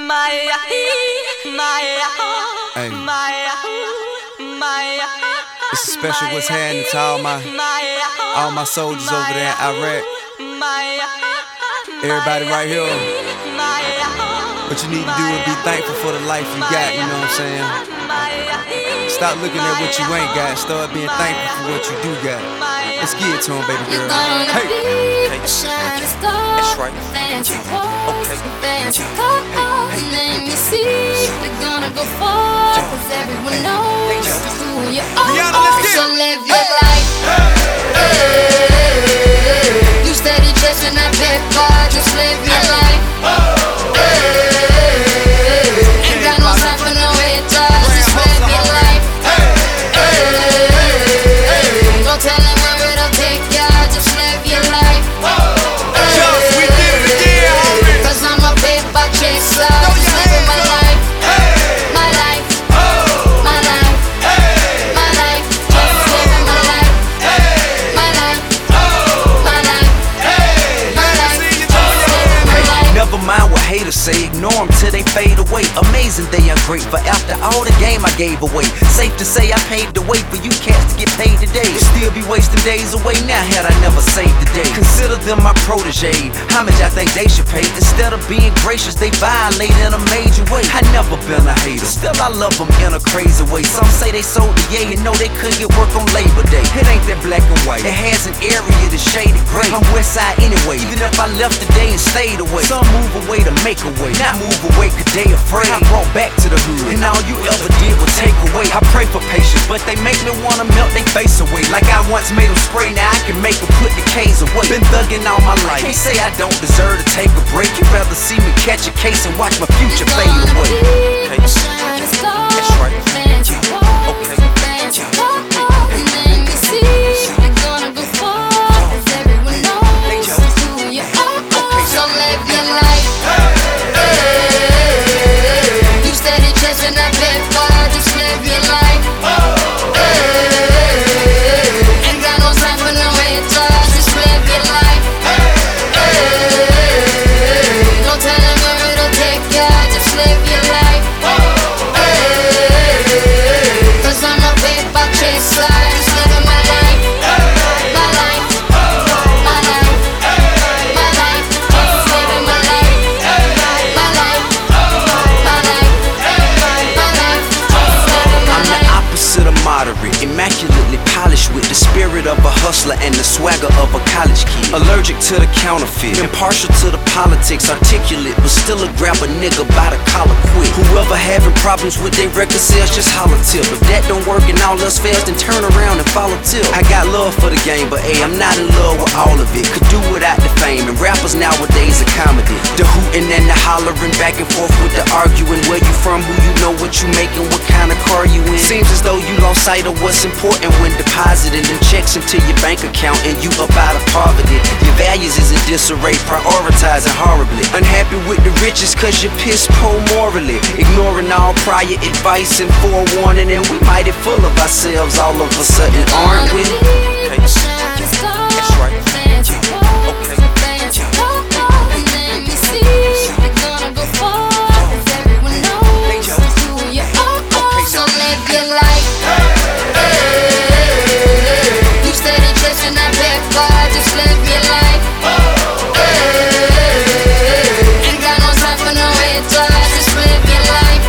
It's a special what's happening to all my soldiers over there in Iraq. Everybody right here. What you need to do is be thankful for the life you got, you know what I'm saying? Stop looking at what you ain't got, start being thankful for what you do got. Let's get it to him, baby girl. Hey! That's right. Let me see. We're gonna go far, cause everyone knows who you are. So live your life. You steady chasing that paper, just live your life. Ain't got no time for no haters, just live your life. Go tell them where it'll take ya, just live your life. Cause I'm a paper chaser, just living my life. My life, my life, my life, just living my life. My life, my life, my life, just living my life. Never mind what haters say, ignore them till they fade away. Amazing they ungrateful after all the game I gave away. Safe to say I paved the way for you cats to get paid today. Still be wasting days away now had I never saved the day. Consider them my protege, how much I think they should pay. Instead of being gracious, they violate in a major way. I never been a hater, still I love them in a crazy way. Some say they sold the yay and know they couldn't get work on Labor Day. It ain't that black and white, it has an area that's shaded gray. I'm west side anyway, even if I left today and stayed away. Some move away to make a way, not move away cause they afraid. I brought back to the hood, and all you ever did was take away. I pray for patience, but they make me wanna melt they face away. Like I once made them spray, now I can make them put the K's away. Been thugging all my life, can't say I don't deserve to take a break. You'd rather see me catch a case and watch my future fade away. Okay. That's right. Okay. Let me see. We're gonna go far, cause everyone knows who you are. So live your life. You steady chasing that paper, just live your life. Ain't got no time for no haters, just live your life. No telling where it'll take ya, just live your life. Cause I'm a paper chaser, just living my life. My life, my life, my life, just living my life. My life, my life, my life, just living my I'm the life. opposite of moderate, immaculately polished with the spirit of a hustler and the swagger of a college kid. Allergic to the counterfeit, impartial to the politics, articulate, but still a grab a nigga by the collar quick. Whoever having problems with their record sales, just holler tip. If that don't work and all else fails, then turn around and follow tip. I got love for the game, but hey, I'm not in love with all of it. Could do without the fame, and rappers nowadays are comedy. The hooting and the hollering, back and forth with the arguing. Where you from, who you know, what you making, what kind of car you in. Seems as though you lost sight of what's important when depositing them checks into your bank account and you up out of poverty. Your values is in disarray, prioritizing horribly. Unhappy with the riches cause you're piss poor morally. Ignoring all prior advice and forewarning, and we mighty full of ourselves all of a sudden, aren't we? Okay. That's right. Okay. Let me see. We're gonna go far, cause everyone knows who you are. So live your life. You steady chasing that paper, just live your life. Ain't got no time for no haters, just live your life.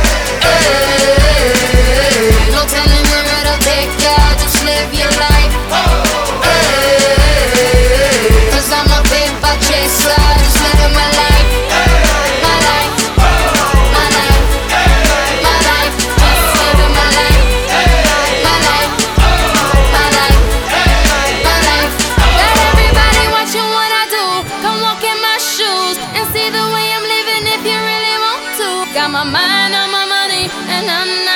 No telling where it'll take ya, just live your life. Cause I'm a paper chaser, just living my life. My life, my life, my life, just living my life. My life, my life, my life. Let everybody watching what I do, come walk in my shoes and see the way I'm living if you really want to. Got my mind on my money and I'm